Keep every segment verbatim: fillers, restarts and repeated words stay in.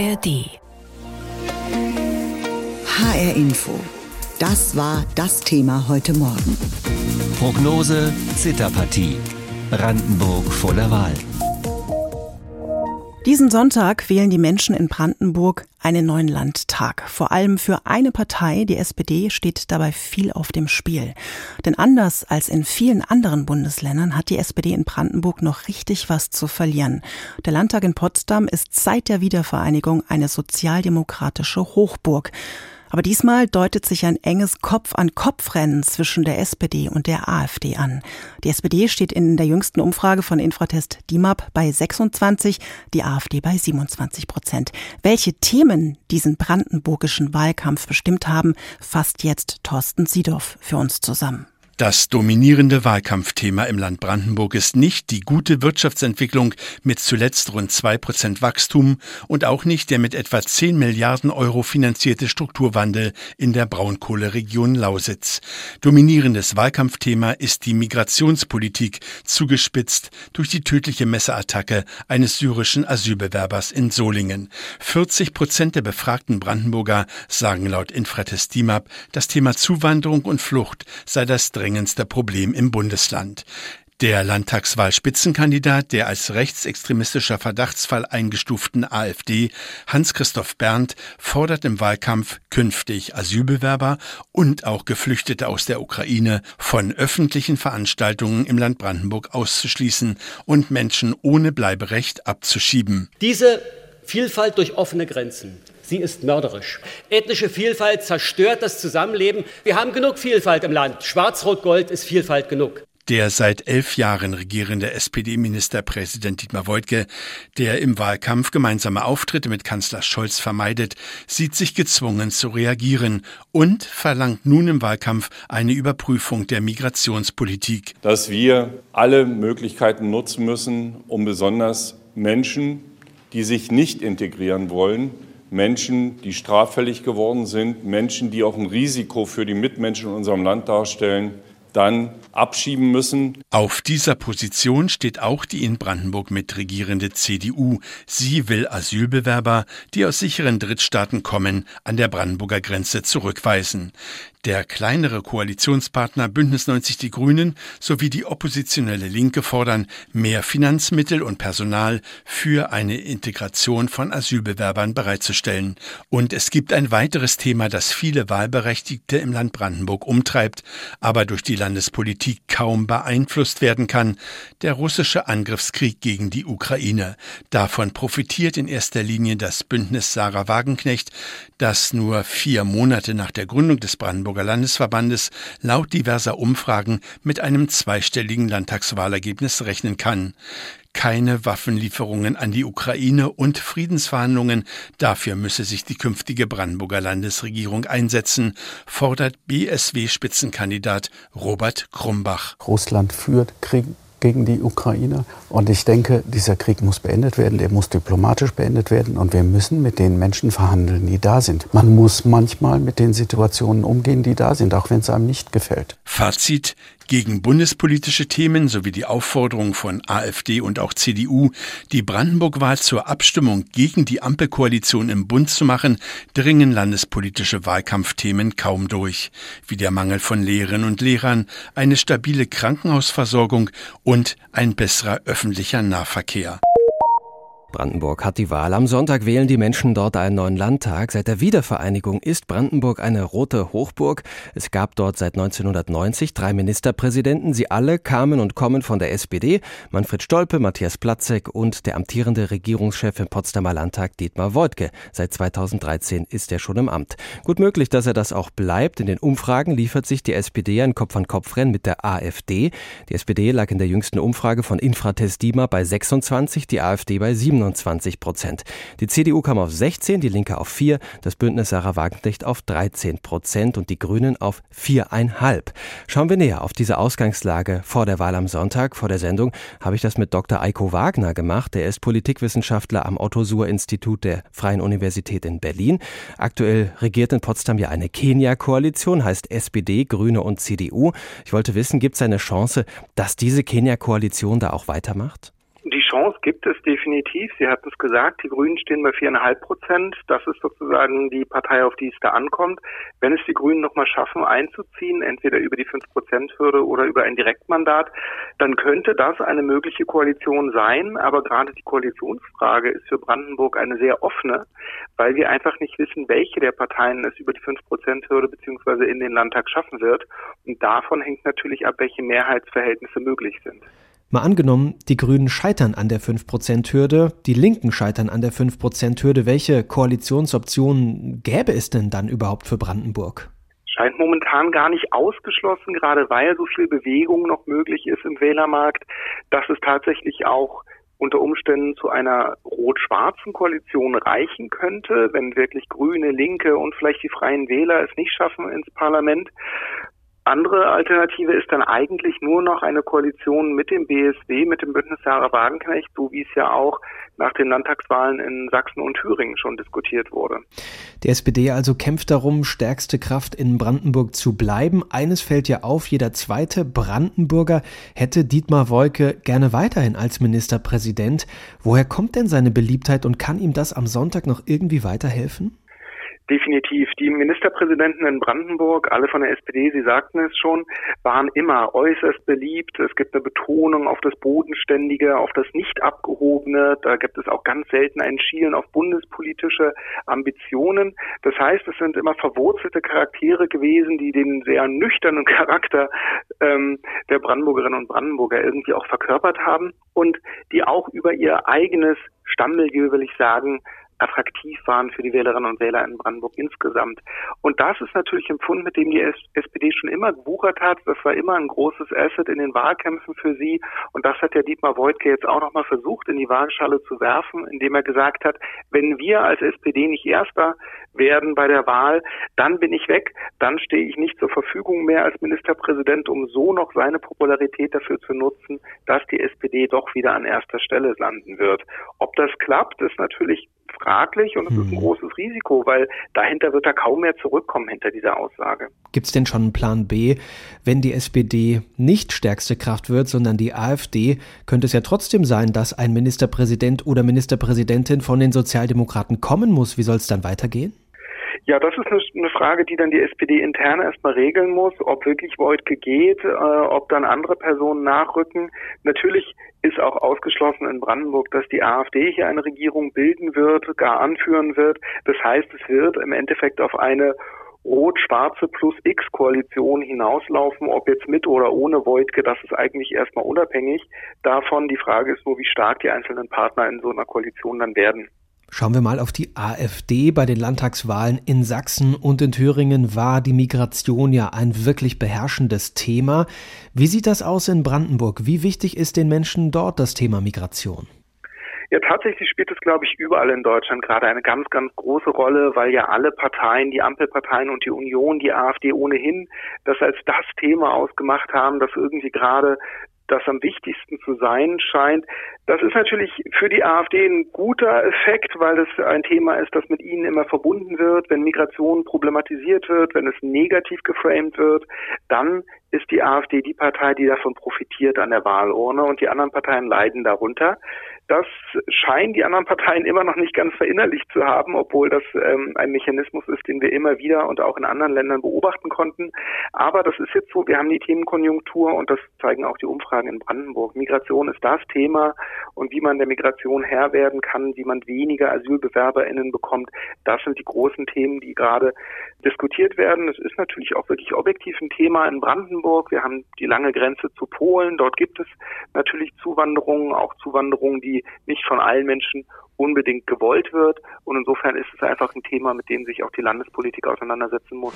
R D. H R Info. Das war das Thema heute Morgen. Prognose Zitterpartie. Brandenburg vor der Wahl. Diesen Sonntag wählen die Menschen in Brandenburg einen neuen Landtag. Vor allem für eine Partei, die S P D, steht dabei viel auf dem Spiel. Denn anders als in vielen anderen Bundesländern hat die S P D in Brandenburg noch richtig was zu verlieren. Der Landtag in Potsdam ist seit der Wiedervereinigung eine sozialdemokratische Hochburg. Aber diesmal deutet sich ein enges Kopf-an-Kopf-Rennen zwischen der S P D und der AfD an. Die S P D steht in der jüngsten Umfrage von Infratest D I M A P bei sechsundzwanzig, die AfD bei siebenundzwanzig Prozent. Welche Themen diesen brandenburgischen Wahlkampf bestimmt haben, fasst jetzt Thorsten Siedorf für uns zusammen. Das dominierende Wahlkampfthema im Land Brandenburg ist nicht die gute Wirtschaftsentwicklung mit zuletzt rund zwei Prozent Wachstum und auch nicht der mit etwa zehn Milliarden Euro finanzierte Strukturwandel in der Braunkohleregion Lausitz. Dominierendes Wahlkampfthema ist die Migrationspolitik, zugespitzt durch die tödliche Messerattacke eines syrischen Asylbewerbers in Solingen. vierzig Prozent der befragten Brandenburger sagen laut Infratest D I M A P, das Thema Zuwanderung und Flucht sei das dringendste Problem im Bundesland. Der Landtagswahlspitzenkandidat der als rechtsextremistischer Verdachtsfall eingestuften AfD, Hans-Christoph Berndt, fordert im Wahlkampf künftig Asylbewerber und auch Geflüchtete aus der Ukraine von öffentlichen Veranstaltungen im Land Brandenburg auszuschließen und Menschen ohne Bleiberecht abzuschieben. Diese Vielfalt durch offene Grenzen, sie ist mörderisch. Ethnische Vielfalt zerstört das Zusammenleben. Wir haben genug Vielfalt im Land. Schwarz-Rot-Gold ist Vielfalt genug. Der seit elf Jahren regierende S P D-Ministerpräsident Dietmar Woidke, der im Wahlkampf gemeinsame Auftritte mit Kanzler Scholz vermeidet, sieht sich gezwungen zu reagieren und verlangt nun im Wahlkampf eine Überprüfung der Migrationspolitik. Dass wir alle Möglichkeiten nutzen müssen, um besonders Menschen, die sich nicht integrieren wollen, Menschen, die straffällig geworden sind, Menschen, die auch ein Risiko für die Mitmenschen in unserem Land darstellen, dann abschieben müssen. Auf dieser Position steht auch die in Brandenburg mitregierende C D U. Sie will Asylbewerber, die aus sicheren Drittstaaten kommen, an der Brandenburger Grenze zurückweisen. Der kleinere Koalitionspartner Bündnis neunzig Die Grünen sowie die oppositionelle Linke fordern mehr Finanzmittel und Personal für eine Integration von Asylbewerbern bereitzustellen. Und es gibt ein weiteres Thema, das viele Wahlberechtigte im Land Brandenburg umtreibt, aber durch die Landespolitik kaum beeinflusst werden kann: der russische Angriffskrieg gegen die Ukraine. Davon profitiert in erster Linie das Bündnis Sarah Wagenknecht, das nur vier Monate nach der Gründung des Brandenburger Landesverbandes laut diverser Umfragen mit einem zweistelligen Landtagswahlergebnis rechnen kann. Keine Waffenlieferungen an die Ukraine und Friedensverhandlungen, dafür müsse sich die künftige Brandenburger Landesregierung einsetzen, fordert B S W-Spitzenkandidat Robert Krumbach. Russland führt Krieg gegen die Ukraine. Und ich denke, dieser Krieg muss beendet werden, der muss diplomatisch beendet werden und wir müssen mit den Menschen verhandeln, die da sind. Man muss manchmal mit den Situationen umgehen, die da sind, auch wenn es einem nicht gefällt. Fazit: Gegen bundespolitische Themen sowie die Aufforderung von AfD und auch C D U, die Brandenburg-Wahl zur Abstimmung gegen die Ampelkoalition im Bund zu machen, dringen landespolitische Wahlkampfthemen kaum durch, wie der Mangel von Lehrerinnen und Lehrern, eine stabile Krankenhausversorgung und ein besserer öffentlicher Nahverkehr. Brandenburg hat die Wahl. Am Sonntag wählen die Menschen dort einen neuen Landtag. Seit der Wiedervereinigung ist Brandenburg eine rote Hochburg. Es gab dort seit neunzehnhundertneunzig drei Ministerpräsidenten. Sie alle kamen und kommen von der S P D. Manfred Stolpe, Matthias Platzek und der amtierende Regierungschef im Potsdamer Landtag Dietmar Woidke. Seit zweitausenddreizehn ist er schon im Amt. Gut möglich, dass er das auch bleibt. In den Umfragen liefert sich die S P D ein Kopf-an-Kopf-Rennen mit der AfD. Die S P D lag in der jüngsten Umfrage von Infratest D I M A P bei sechsundzwanzig, die AfD bei siebenundzwanzig Prozent. Die C D U kam auf sechzehn, die Linke auf vier, das Bündnis Sarah Wagenknecht auf dreizehn Prozent und die Grünen auf vier Komma fünf. Schauen wir näher auf diese Ausgangslage vor der Wahl am Sonntag. Vor der Sendung habe ich das mit Doktor Eiko Wagner gemacht. Er ist Politikwissenschaftler am Otto-Suhr-Institut der Freien Universität in Berlin. Aktuell regiert in Potsdam ja eine Kenia-Koalition, heißt S P D, Grüne und C D U. Ich wollte wissen, gibt es eine Chance, dass diese Kenia-Koalition da auch weitermacht? Die Chance gibt es definitiv. Sie hatten es gesagt, die Grünen stehen bei viereinhalb Prozent. Das ist sozusagen die Partei, auf die es da ankommt. Wenn es die Grünen nochmal schaffen, einzuziehen, entweder über die fünf Prozent Hürde oder über ein Direktmandat, dann könnte das eine mögliche Koalition sein. Aber gerade die Koalitionsfrage ist für Brandenburg eine sehr offene, weil wir einfach nicht wissen, welche der Parteien es über die fünf Prozent Hürde beziehungsweise in den Landtag schaffen wird. Und davon hängt natürlich ab, welche Mehrheitsverhältnisse möglich sind. Mal angenommen, die Grünen scheitern an der fünf Prozent Hürde, die Linken scheitern an der fünf Prozent Hürde. Welche Koalitionsoptionen gäbe es denn dann überhaupt für Brandenburg? Scheint momentan gar nicht ausgeschlossen, gerade weil so viel Bewegung noch möglich ist im Wählermarkt, dass es tatsächlich auch unter Umständen zu einer rot-schwarzen Koalition reichen könnte, wenn wirklich Grüne, Linke und vielleicht die Freien Wähler es nicht schaffen ins Parlament. Andere Alternative ist dann eigentlich nur noch eine Koalition mit dem B S W, mit dem Bündnis Sarah Wagenknecht, so wie es ja auch nach den Landtagswahlen in Sachsen und Thüringen schon diskutiert wurde. Die S P D also kämpft darum, stärkste Kraft in Brandenburg zu bleiben. Eines fällt ja auf, jeder zweite Brandenburger hätte Dietmar Woidke gerne weiterhin als Ministerpräsident. Woher kommt denn seine Beliebtheit und kann ihm das am Sonntag noch irgendwie weiterhelfen? Definitiv. Die Ministerpräsidenten in Brandenburg, alle von der S P D, Sie sagten es schon, waren immer äußerst beliebt. Es gibt eine Betonung auf das Bodenständige, auf das Nicht-Abgehobene. Da gibt es auch ganz selten ein Schielen auf bundespolitische Ambitionen. Das heißt, es sind immer verwurzelte Charaktere gewesen, die den sehr nüchternen Charakter ähm, der Brandenburgerinnen und Brandenburger irgendwie auch verkörpert haben und die auch über ihr eigenes Stammmilieu, will ich sagen, attraktiv waren für die Wählerinnen und Wähler in Brandenburg insgesamt. Und das ist natürlich ein Pfund, mit dem die S P D schon immer gewuchert hat. Das war immer ein großes Asset in den Wahlkämpfen für sie. Und das hat ja Dietmar Woidke jetzt auch nochmal versucht, in die Waagschale zu werfen, indem er gesagt hat, wenn wir als S P D nicht Erster werden bei der Wahl, dann bin ich weg, dann stehe ich nicht zur Verfügung mehr als Ministerpräsident, um so noch seine Popularität dafür zu nutzen, dass die S P D doch wieder an erster Stelle landen wird. Ob das klappt, ist natürlich fraglich und es ist ein großes Risiko, weil dahinter wird er kaum mehr zurückkommen hinter dieser Aussage. Gibt es denn schon einen Plan B? Wenn die S P D nicht stärkste Kraft wird, sondern die AfD, könnte es ja trotzdem sein, dass ein Ministerpräsident oder Ministerpräsidentin von den Sozialdemokraten kommen muss. Wie soll es dann weitergehen? Ja, das ist eine Frage, die dann die S P D intern erstmal regeln muss, ob wirklich Woidke geht, äh, ob dann andere Personen nachrücken. Natürlich ist auch ausgeschlossen in Brandenburg, dass die AfD hier eine Regierung bilden wird, gar anführen wird. Das heißt, es wird im Endeffekt auf eine rot-schwarze plus X-Koalition hinauslaufen, ob jetzt mit oder ohne Woidke, das ist eigentlich erstmal unabhängig davon. Die Frage ist nur, wie stark die einzelnen Partner in so einer Koalition dann werden. Schauen wir mal auf die AfD. Bei den Landtagswahlen in Sachsen und in Thüringen war die Migration ja ein wirklich beherrschendes Thema. Wie sieht das aus in Brandenburg? Wie wichtig ist den Menschen dort das Thema Migration? Ja, tatsächlich spielt es, glaube ich, überall in Deutschland gerade eine ganz, ganz große Rolle, weil ja alle Parteien, die Ampelparteien und die Union, die AfD ohnehin, das als das Thema ausgemacht haben, das irgendwie gerade das am wichtigsten zu sein scheint. Das ist natürlich für die AfD ein guter Effekt, weil das ein Thema ist, das mit ihnen immer verbunden wird. Wenn Migration problematisiert wird, wenn es negativ geframed wird, dann ist die AfD die Partei, die davon profitiert an der Wahlurne und die anderen Parteien leiden darunter. Das scheinen die anderen Parteien immer noch nicht ganz verinnerlicht zu haben, obwohl das ähm, ein Mechanismus ist, den wir immer wieder und auch in anderen Ländern beobachten konnten. Aber das ist jetzt so, wir haben die Themenkonjunktur und das zeigen auch die Umfragen in Brandenburg. Migration ist das Thema und wie man der Migration Herr werden kann, wie man weniger AsylbewerberInnen bekommt, das sind die großen Themen, die gerade diskutiert werden. Es ist natürlich auch wirklich objektiv ein Thema in Brandenburg. Wir haben die lange Grenze zu Polen. Dort gibt es natürlich Zuwanderungen, auch Zuwanderungen, die nicht von allen Menschen unbedingt gewollt wird. Und insofern ist es einfach ein Thema, mit dem sich auch die Landespolitik auseinandersetzen muss.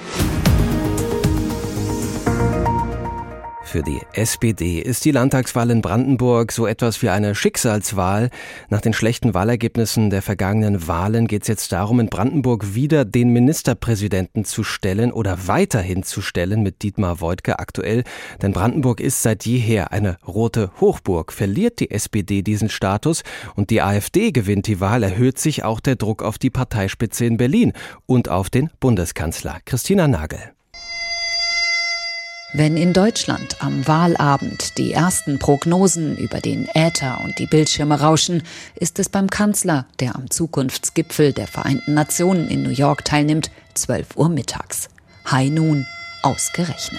Für die S P D ist die Landtagswahl in Brandenburg so etwas wie eine Schicksalswahl. Nach den schlechten Wahlergebnissen der vergangenen Wahlen geht es jetzt darum, in Brandenburg wieder den Ministerpräsidenten zu stellen oder weiterhin zu stellen mit Dietmar Woidke aktuell. Denn Brandenburg ist seit jeher eine rote Hochburg. Verliert die S P D diesen Status und die AfD gewinnt die Wahl, erhöht sich auch der Druck auf die Parteispitze in Berlin und auf den Bundeskanzler. Christina Nagel. Wenn in Deutschland am Wahlabend die ersten Prognosen über den Äther und die Bildschirme rauschen, ist es beim Kanzler, der am Zukunftsgipfel der Vereinten Nationen in New York teilnimmt, zwölf Uhr mittags. High Noon ausgerechnet.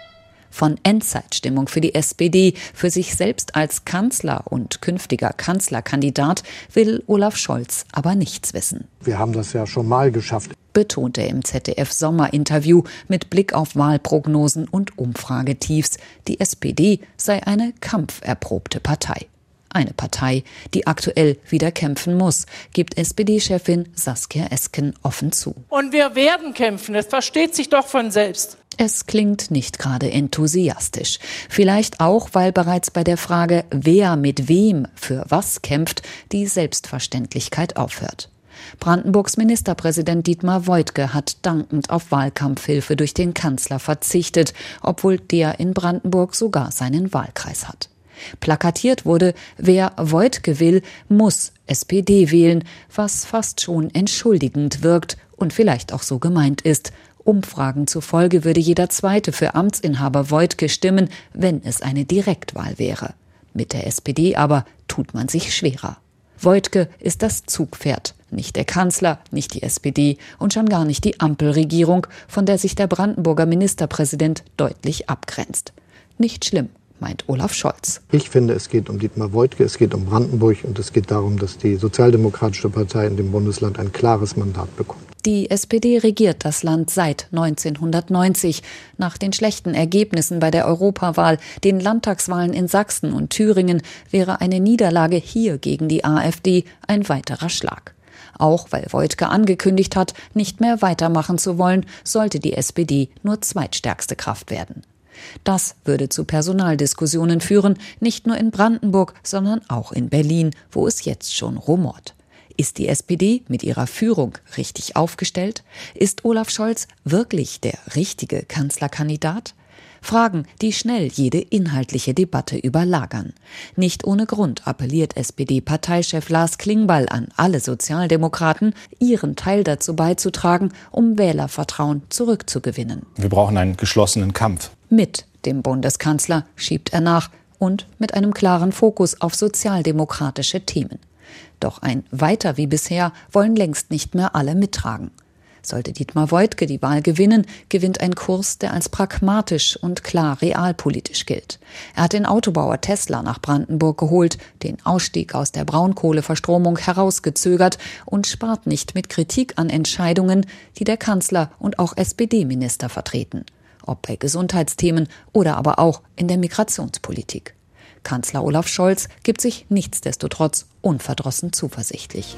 Von Endzeitstimmung für die S P D, für sich selbst als Kanzler und künftiger Kanzlerkandidat, will Olaf Scholz aber nichts wissen. Wir haben das ja schon mal geschafft, betonte im Z D F-Sommerinterview mit Blick auf Wahlprognosen und Umfragetiefs, die S P D sei eine kampferprobte Partei. Eine Partei, die aktuell wieder kämpfen muss, gibt S P D-Chefin Saskia Esken offen zu. Und wir werden kämpfen, das versteht sich doch von selbst. Es klingt nicht gerade enthusiastisch. Vielleicht auch, weil bereits bei der Frage, wer mit wem für was kämpft, die Selbstverständlichkeit aufhört. Brandenburgs Ministerpräsident Dietmar Woidke hat dankend auf Wahlkampfhilfe durch den Kanzler verzichtet, obwohl der in Brandenburg sogar seinen Wahlkreis hat. Plakatiert wurde, wer Woidke will, muss S P D wählen, was fast schon entschuldigend wirkt und vielleicht auch so gemeint ist. Umfragen zufolge würde jeder Zweite für Amtsinhaber Woidke stimmen, wenn es eine Direktwahl wäre. Mit der S P D aber tut man sich schwerer. Woidke ist das Zugpferd, nicht der Kanzler, nicht die S P D und schon gar nicht die Ampelregierung, von der sich der Brandenburger Ministerpräsident deutlich abgrenzt. Nicht schlimm, meint Olaf Scholz. Ich finde, es geht um Dietmar Woidke, es geht um Brandenburg und es geht darum, dass die Sozialdemokratische Partei in dem Bundesland ein klares Mandat bekommt. Die S P D regiert das Land seit neunzehnhundertneunzig. Nach den schlechten Ergebnissen bei der Europawahl, den Landtagswahlen in Sachsen und Thüringen wäre eine Niederlage hier gegen die AfD ein weiterer Schlag. Auch weil Woidke angekündigt hat, nicht mehr weitermachen zu wollen, sollte die S P D nur zweitstärkste Kraft werden. Das würde zu Personaldiskussionen führen, nicht nur in Brandenburg, sondern auch in Berlin, wo es jetzt schon rumort. Ist die S P D mit ihrer Führung richtig aufgestellt? Ist Olaf Scholz wirklich der richtige Kanzlerkandidat? Fragen, die schnell jede inhaltliche Debatte überlagern. Nicht ohne Grund appelliert S P D-Parteichef Lars Klingbeil an alle Sozialdemokraten, ihren Teil dazu beizutragen, um Wählervertrauen zurückzugewinnen. Wir brauchen einen geschlossenen Kampf. Mit dem Bundeskanzler, schiebt er nach, und mit einem klaren Fokus auf sozialdemokratische Themen. Doch ein Weiter wie bisher wollen längst nicht mehr alle mittragen. Sollte Dietmar Woidke die Wahl gewinnen, gewinnt ein Kurs, der als pragmatisch und klar realpolitisch gilt. Er hat den Autobauer Tesla nach Brandenburg geholt, den Ausstieg aus der Braunkohleverstromung herausgezögert und spart nicht mit Kritik an Entscheidungen, die der Kanzler und auch S P D-Minister vertreten. Ob bei Gesundheitsthemen oder aber auch in der Migrationspolitik. Kanzler Olaf Scholz gibt sich nichtsdestotrotz unverdrossen zuversichtlich.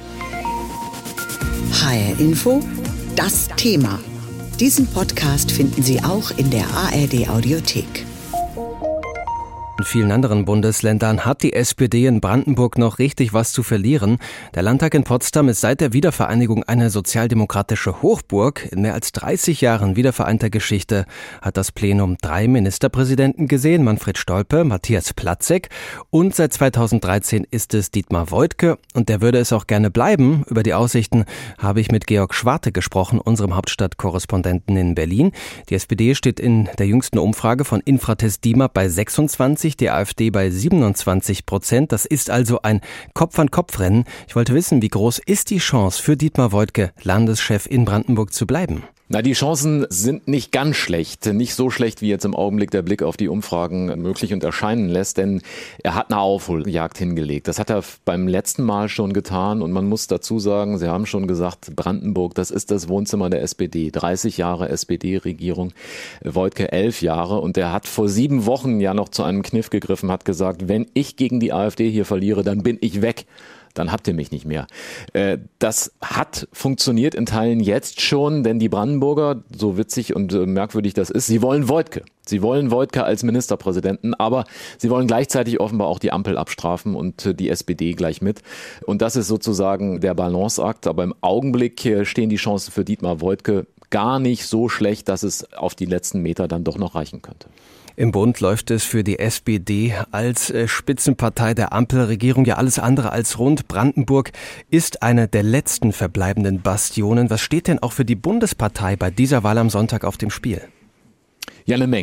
H R Info, das Thema. Diesen Podcast finden Sie auch in der A R D Audiothek. In vielen anderen Bundesländern hat die S P D in Brandenburg noch richtig was zu verlieren. Der Landtag in Potsdam ist seit der Wiedervereinigung eine sozialdemokratische Hochburg. In mehr als dreißig Jahren wiedervereinter Geschichte hat das Plenum drei Ministerpräsidenten gesehen, Manfred Stolpe, Matthias Platzek, und seit zweitausenddreizehn ist es Dietmar Woidke und der würde es auch gerne bleiben. Über die Aussichten habe ich mit Georg Schwarte gesprochen, unserem Hauptstadtkorrespondenten in Berlin. Die S P D steht in der jüngsten Umfrage von Infratest DIMAP bei sechsundzwanzig, die AfD bei siebenundzwanzig Prozent. Das ist also ein Kopf-an-Kopf-Rennen. Ich wollte wissen, wie groß ist die Chance für Dietmar Woidke, Landeschef in Brandenburg zu bleiben? Na, die Chancen sind nicht ganz schlecht. Nicht so schlecht, wie jetzt im Augenblick der Blick auf die Umfragen möglich und erscheinen lässt, denn er hat eine Aufholjagd hingelegt. Das hat er beim letzten Mal schon getan und man muss dazu sagen, Sie haben schon gesagt, Brandenburg, das ist das Wohnzimmer der S P D. dreißig Jahre S P D-Regierung, Woidke elf Jahre und er hat vor sieben Wochen ja noch zu einem Kniff gegriffen, hat gesagt, wenn ich gegen die AfD hier verliere, dann bin ich weg. Dann habt ihr mich nicht mehr. Das hat funktioniert in Teilen jetzt schon, denn die Brandenburger, so witzig und merkwürdig das ist, sie wollen Woidke. Sie wollen Woidke als Ministerpräsidenten, aber sie wollen gleichzeitig offenbar auch die Ampel abstrafen und die S P D gleich mit. Und das ist sozusagen der Balanceakt. Aber im Augenblick stehen die Chancen für Dietmar Woidke gar nicht so schlecht, dass es auf die letzten Meter dann doch noch reichen könnte. Im Bund läuft es für die S P D als Spitzenpartei der Ampelregierung ja alles andere als rund. Brandenburg ist eine der letzten verbleibenden Bastionen. Was steht denn auch für die Bundespartei bei dieser Wahl am Sonntag auf dem Spiel? Ja, eine Menge.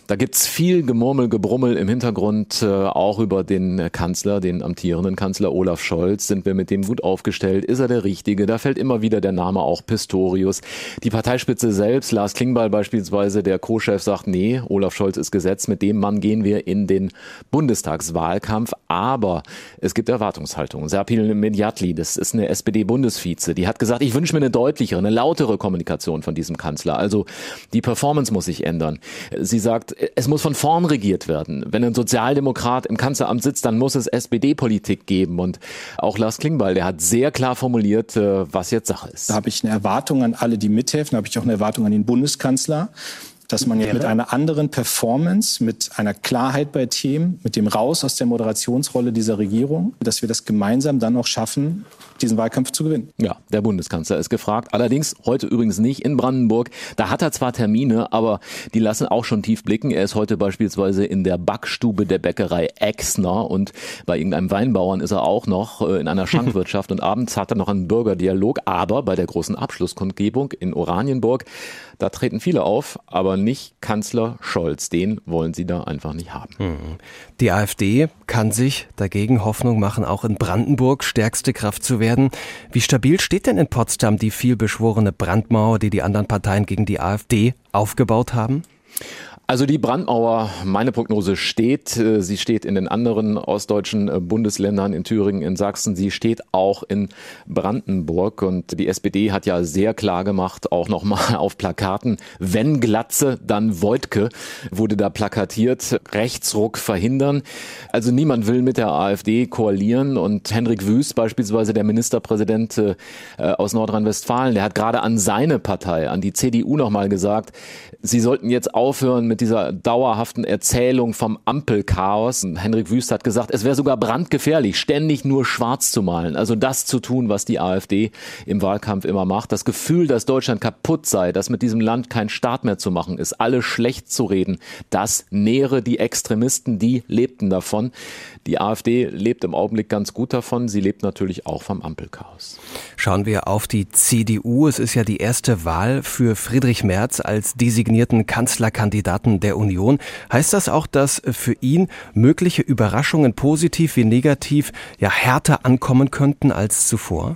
Da gibt's viel Gemurmel, Gebrummel im Hintergrund, äh, auch über den Kanzler, den amtierenden Kanzler Olaf Scholz. Sind wir mit dem gut aufgestellt? Ist er der Richtige? Da fällt immer wieder der Name auch Pistorius. Die Parteispitze selbst, Lars Klingbeil beispielsweise, der Co-Chef, sagt, nee, Olaf Scholz ist Gesetz. Mit dem Mann gehen wir in den Bundestagswahlkampf. Aber es gibt Erwartungshaltungen. Serpil Mediatli, das ist eine S P D-Bundesvize, die hat gesagt, ich wünsche mir eine deutlichere, eine lautere Kommunikation von diesem Kanzler. Also die Performance muss sich ändern. Sie sagt, es muss von vorn regiert werden. Wenn ein Sozialdemokrat im Kanzleramt sitzt, dann muss es S P D-Politik geben. Und auch Lars Klingbeil, der hat sehr klar formuliert, was jetzt Sache ist. Da habe ich eine Erwartung an alle, die mithelfen. Da habe ich auch eine Erwartung an den Bundeskanzler, dass man ja mit einer anderen Performance, mit einer Klarheit bei Themen, mit dem Raus aus der Moderationsrolle dieser Regierung, dass wir das gemeinsam dann auch schaffen, diesen Wahlkampf zu gewinnen. Ja, der Bundeskanzler ist gefragt. Allerdings heute übrigens nicht in Brandenburg. Da hat er zwar Termine, aber die lassen auch schon tief blicken. Er ist heute beispielsweise in der Backstube der Bäckerei Exner und bei irgendeinem Weinbauern ist er auch noch in einer Schankwirtschaft und abends hat er noch einen Bürgerdialog. Aber bei der großen Abschlusskundgebung in Oranienburg, da treten viele auf, aber nicht Kanzler Scholz. Den wollen sie da einfach nicht haben. Die AfD kann sich dagegen Hoffnung machen, auch in Brandenburg stärkste Kraft zu werden. Wie stabil steht denn in Potsdam die vielbeschworene Brandmauer, die die anderen Parteien gegen die AfD aufgebaut haben? Also die Brandmauer, meine Prognose steht. Sie steht in den anderen ostdeutschen Bundesländern, in Thüringen, in Sachsen. Sie steht auch in Brandenburg. Und die S P D hat ja sehr klar gemacht, auch nochmal auf Plakaten, wenn Glatze, dann Woidke, wurde da plakatiert. Rechtsruck verhindern. Also niemand will mit der AfD koalieren. Und Hendrik Wüst beispielsweise, der Ministerpräsident äh, aus Nordrhein-Westfalen, der hat gerade an seine Partei, an die C D U nochmal gesagt, sie sollten jetzt aufhören mit dieser dauerhaften Erzählung vom Ampelchaos. Hendrik Wüst hat gesagt, es wäre sogar brandgefährlich, ständig nur schwarz zu malen. Also das zu tun, was die AfD im Wahlkampf immer macht. Das Gefühl, dass Deutschland kaputt sei, dass mit diesem Land kein Staat mehr zu machen ist, alle schlecht zu reden, das nähre die Extremisten, die lebten davon. Die AfD lebt im Augenblick ganz gut davon. Sie lebt natürlich auch vom Ampelchaos. Schauen wir auf die C D U. Es ist ja die erste Wahl für Friedrich Merz als designierten Kanzlerkandidaten der Union. Heißt das auch, dass für ihn mögliche Überraschungen positiv wie negativ ja härter ankommen könnten als zuvor?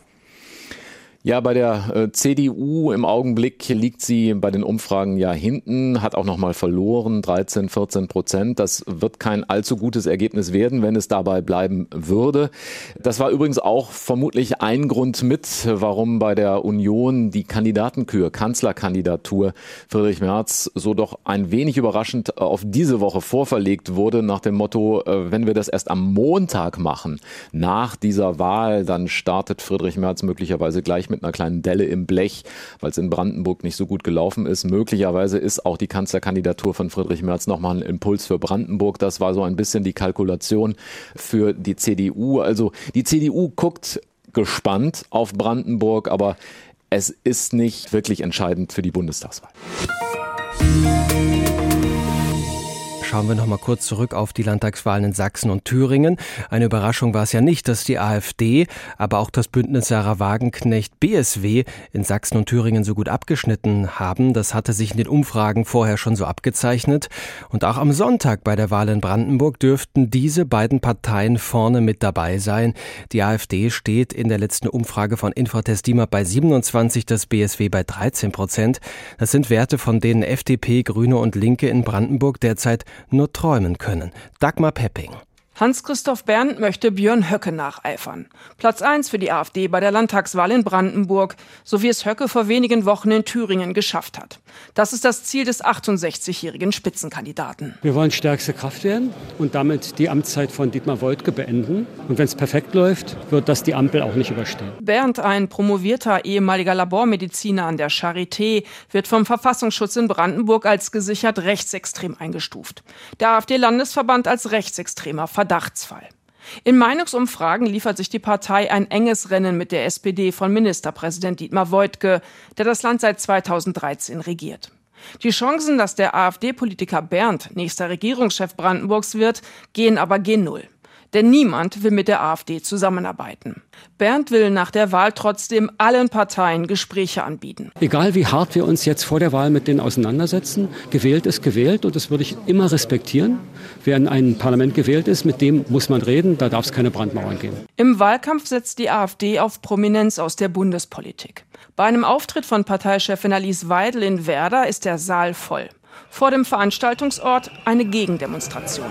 Ja, bei der äh, C D U im Augenblick liegt sie bei den Umfragen ja hinten, hat auch nochmal verloren, dreizehn, vierzehn Prozent. Das wird kein allzu gutes Ergebnis werden, wenn es dabei bleiben würde. Das war übrigens auch vermutlich ein Grund mit, warum bei der Union die Kandidatenkür, Kanzlerkandidatur Friedrich Merz so doch ein wenig überraschend auf diese Woche vorverlegt wurde, nach dem Motto, äh, wenn wir das erst am Montag machen, nach dieser Wahl, dann startet Friedrich Merz möglicherweise gleich mit einer kleinen Delle im Blech, weil es in Brandenburg nicht so gut gelaufen ist. Möglicherweise ist auch die Kanzlerkandidatur von Friedrich Merz nochmal ein Impuls für Brandenburg. Das war so ein bisschen die Kalkulation für die C D U. Also die C D U guckt gespannt auf Brandenburg, aber es ist nicht wirklich entscheidend für die Bundestagswahl. Schauen wir noch mal kurz zurück auf die Landtagswahlen in Sachsen und Thüringen. Eine Überraschung war es ja nicht, dass die AfD, aber auch das Bündnis Sarah Wagenknecht B S W in Sachsen und Thüringen so gut abgeschnitten haben. Das hatte sich in den Umfragen vorher schon so abgezeichnet. Und auch am Sonntag bei der Wahl in Brandenburg dürften diese beiden Parteien vorne mit dabei sein. Die AfD steht in der letzten Umfrage von Infratest DIMAP bei siebenundzwanzig, das B S W bei dreizehn Prozent. Das sind Werte, von denen F D P, Grüne und Linke in Brandenburg derzeit nur träumen können. Dagmar Pepping. Hans-Christoph Berndt möchte Björn Höcke nacheifern. Platz eins für die AfD bei der Landtagswahl in Brandenburg, so wie es Höcke vor wenigen Wochen in Thüringen geschafft hat. Das ist das Ziel des achtundsechzigjährigen Spitzenkandidaten. Wir wollen stärkste Kraft werden und damit die Amtszeit von Dietmar Woidke beenden. Und wenn es perfekt läuft, wird das die Ampel auch nicht überstehen. Berndt, ein promovierter ehemaliger Labormediziner an der Charité, wird vom Verfassungsschutz in Brandenburg als gesichert rechtsextrem eingestuft. Der AfD-Landesverband als rechtsextremer Verdachtsfall. In Meinungsumfragen liefert sich die Partei ein enges Rennen mit der S P D von Ministerpräsident Dietmar Woidke, der das Land seit zweitausenddreizehn regiert. Die Chancen, dass der AfD-Politiker Berndt nächster Regierungschef Brandenburgs wird, gehen aber gen Null. Denn niemand will mit der AfD zusammenarbeiten. Bernd will nach der Wahl trotzdem allen Parteien Gespräche anbieten. Egal wie hart wir uns jetzt vor der Wahl mit denen auseinandersetzen, gewählt ist gewählt und das würde ich immer respektieren. Wer in ein Parlament gewählt ist, mit dem muss man reden, da darf es keine Brandmauern geben. Im Wahlkampf setzt die AfD auf Prominenz aus der Bundespolitik. Bei einem Auftritt von Parteichefin Alice Weidel in Werder ist der Saal voll. Vor dem Veranstaltungsort eine Gegendemonstration.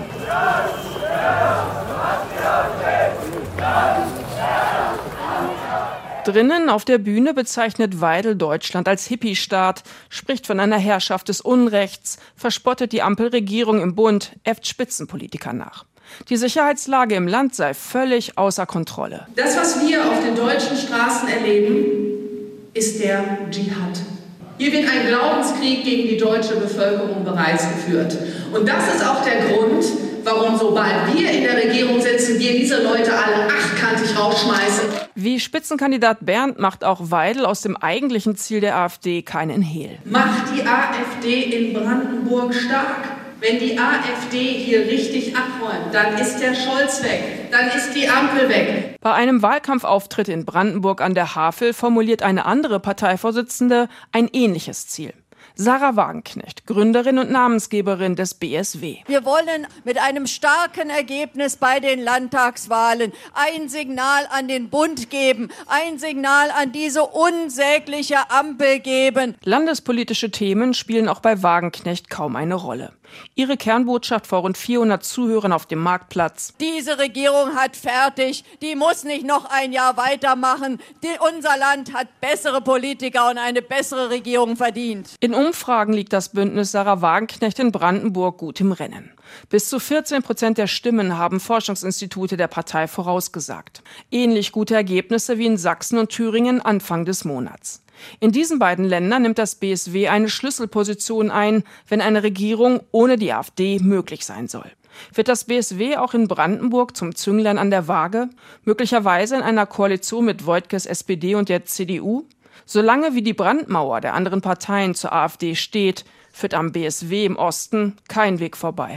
Drinnen auf der Bühne bezeichnet Weidel Deutschland als Hippie-Staat, spricht von einer Herrschaft des Unrechts, verspottet die Ampelregierung im Bund, äfft Spitzenpolitiker nach. Die Sicherheitslage im Land sei völlig außer Kontrolle. Das, was wir auf den deutschen Straßen erleben, ist der Dschihad. Hier wird ein Glaubenskrieg gegen die deutsche Bevölkerung bereits geführt. Und das ist auch der Grund, warum, sobald wir in der Regierung sitzen, wir diese Leute alle achtkantig rausschmeißen. Wie Spitzenkandidat Bernd macht auch Weidel aus dem eigentlichen Ziel der AfD keinen Hehl. Macht die AfD in Brandenburg stark. Wenn die AfD hier richtig abräumt, dann ist der Scholz weg, dann ist die Ampel weg. Bei einem Wahlkampfauftritt in Brandenburg an der Havel formuliert eine andere Parteivorsitzende ein ähnliches Ziel. Sarah Wagenknecht, Gründerin und Namensgeberin des B S W. Wir wollen mit einem starken Ergebnis bei den Landtagswahlen ein Signal an den Bund geben, ein Signal an diese unsägliche Ampel geben. Landespolitische Themen spielen auch bei Wagenknecht kaum eine Rolle. Ihre Kernbotschaft vor rund vierhundert Zuhörern auf dem Marktplatz: Diese Regierung hat fertig, die muss nicht noch ein Jahr weitermachen. Die, unser Land hat bessere Politiker und eine bessere Regierung verdient. In Umfragen liegt das Bündnis Sarah Wagenknecht in Brandenburg gut im Rennen. Bis zu vierzehn Prozent der Stimmen haben Forschungsinstitute der Partei vorausgesagt. Ähnlich gute Ergebnisse wie in Sachsen und Thüringen Anfang des Monats. In diesen beiden Ländern nimmt das B S W eine Schlüsselposition ein, wenn eine Regierung ohne die AfD möglich sein soll. Wird das B S W auch in Brandenburg zum Zünglein an der Waage, möglicherweise in einer Koalition mit Woidkes S P D und der C D U? Solange wie die Brandmauer der anderen Parteien zur AfD steht, führt am B S W im Osten kein Weg vorbei.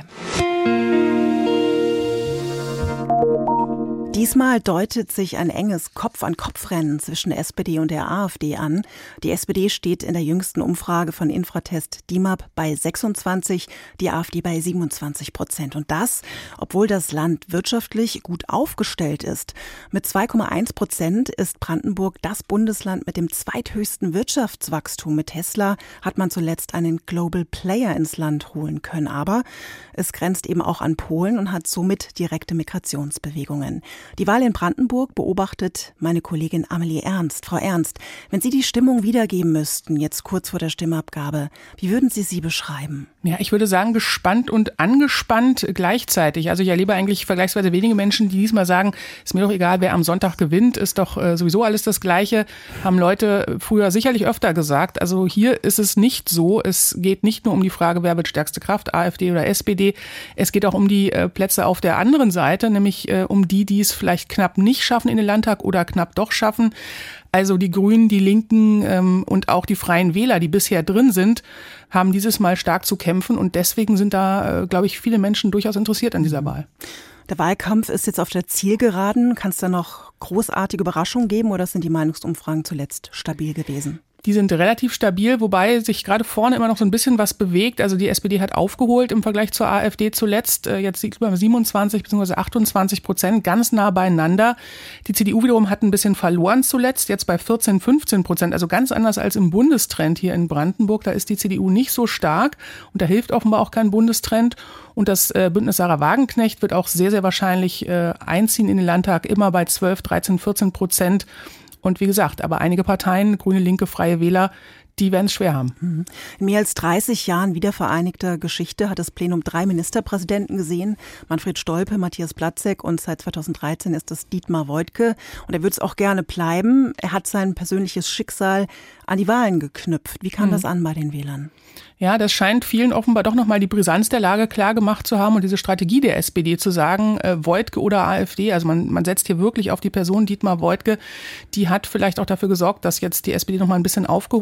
Diesmal deutet sich ein enges Kopf-an-Kopf-Rennen zwischen S P D und der AfD an. Die S P D steht in der jüngsten Umfrage von Infratest D I M A P bei sechsundzwanzig, die AfD bei siebenundzwanzig Prozent. Und das, obwohl das Land wirtschaftlich gut aufgestellt ist. Mit zwei Komma eins Prozent ist Brandenburg das Bundesland mit dem zweithöchsten Wirtschaftswachstum. Mit Tesla hat man zuletzt einen Global Player ins Land holen können. Aber es grenzt eben auch an Polen und hat somit direkte Migrationsbewegungen. Die Wahl in Brandenburg beobachtet meine Kollegin Amelie Ernst. Frau Ernst, wenn Sie die Stimmung wiedergeben müssten, jetzt kurz vor der Stimmabgabe, wie würden Sie sie beschreiben? Ja, ich würde sagen, gespannt und angespannt gleichzeitig. Also ich erlebe eigentlich vergleichsweise wenige Menschen, die diesmal sagen, ist mir doch egal, wer am Sonntag gewinnt, ist doch äh, sowieso alles das Gleiche. Haben Leute früher sicherlich öfter gesagt. Also hier ist es nicht so. Es geht nicht nur um die Frage, wer wird stärkste Kraft, AfD oder S P D. Es geht auch um die äh, Plätze auf der anderen Seite, nämlich äh, um die, die es vielleicht knapp nicht schaffen in den Landtag oder knapp doch schaffen. Also die Grünen, die Linken ähm, und auch die Freien Wähler, die bisher drin sind, haben dieses Mal stark zu kämpfen. Und deswegen sind da, äh, glaube ich, viele Menschen durchaus interessiert an dieser Wahl. Der Wahlkampf ist jetzt auf der Zielgeraden. Kann es da noch großartige Überraschungen geben oder sind die Meinungsumfragen zuletzt stabil gewesen? Die sind relativ stabil, wobei sich gerade vorne immer noch so ein bisschen was bewegt. Also die S P D hat aufgeholt im Vergleich zur AfD zuletzt. Jetzt liegt über siebenundzwanzig bzw. achtundzwanzig Prozent, ganz nah beieinander. Die C D U wiederum hat ein bisschen verloren zuletzt, jetzt bei vierzehn, fünfzehn Prozent. Also ganz anders als im Bundestrend hier in Brandenburg. Da ist die C D U nicht so stark und da hilft offenbar auch kein Bundestrend. Und das Bündnis Sarah Wagenknecht wird auch sehr, sehr wahrscheinlich einziehen in den Landtag, immer bei zwölf, dreizehn, vierzehn Prozent. Und wie gesagt, aber einige Parteien, Grüne, Linke, Freie Wähler, die werden es schwer haben. In mehr als dreißig Jahren wiedervereinigter Geschichte hat das Plenum drei Ministerpräsidenten gesehen. Manfred Stolpe, Matthias Platzek und seit zweitausenddreizehn ist das Dietmar Woidke. Und er würde es auch gerne bleiben. Er hat sein persönliches Schicksal an die Wahlen geknüpft. Wie kam mhm. das an bei den Wählern? Ja, das scheint vielen offenbar doch nochmal die Brisanz der Lage klar gemacht zu haben und diese Strategie der S P D zu sagen, äh, Woidke oder AfD, also man, man setzt hier wirklich auf die Person Dietmar Woidke, die hat vielleicht auch dafür gesorgt, dass jetzt die S P D nochmal ein bisschen aufgeholt hat. Da war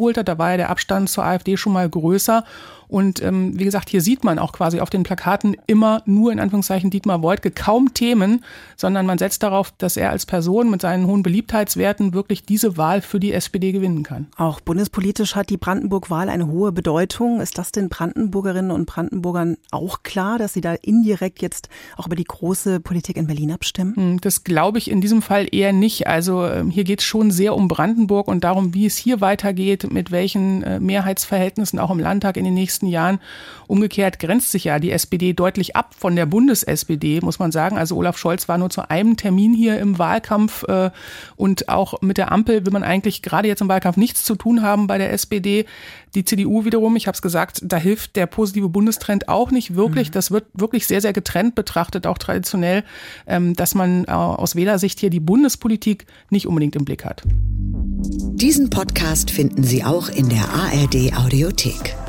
war ja der Abstand zur AfD schon mal größer. Und ähm, wie gesagt, hier sieht man auch quasi auf den Plakaten immer nur in Anführungszeichen Dietmar Woidke, kaum Themen, sondern man setzt darauf, dass er als Person mit seinen hohen Beliebtheitswerten wirklich diese Wahl für die S P D gewinnen kann. Auch bundespolitisch hat die Brandenburg-Wahl eine hohe Bedeutung. Ist das den Brandenburgerinnen und Brandenburgern auch klar, dass sie da indirekt jetzt auch über die große Politik in Berlin abstimmen? Das glaube ich in diesem Fall eher nicht. Also hier geht es schon sehr um Brandenburg und darum, wie es hier weitergeht, mit welchen Mehrheitsverhältnissen auch im Landtag in den nächsten Jahren. Umgekehrt grenzt sich ja die S P D deutlich ab von der Bundes-S P D, muss man sagen. Also Olaf Scholz war nur zu einem Termin hier im Wahlkampf äh, und auch mit der Ampel will man eigentlich gerade jetzt im Wahlkampf nichts zu tun haben bei der S P D. Die C D U wiederum, ich habe es gesagt, da hilft der positive Bundestrend auch nicht wirklich. Das wird wirklich sehr, sehr getrennt betrachtet, auch traditionell, ähm, dass man äh, aus Wählersicht hier die Bundespolitik nicht unbedingt im Blick hat. Diesen Podcast finden Sie auch in der A R D Audiothek.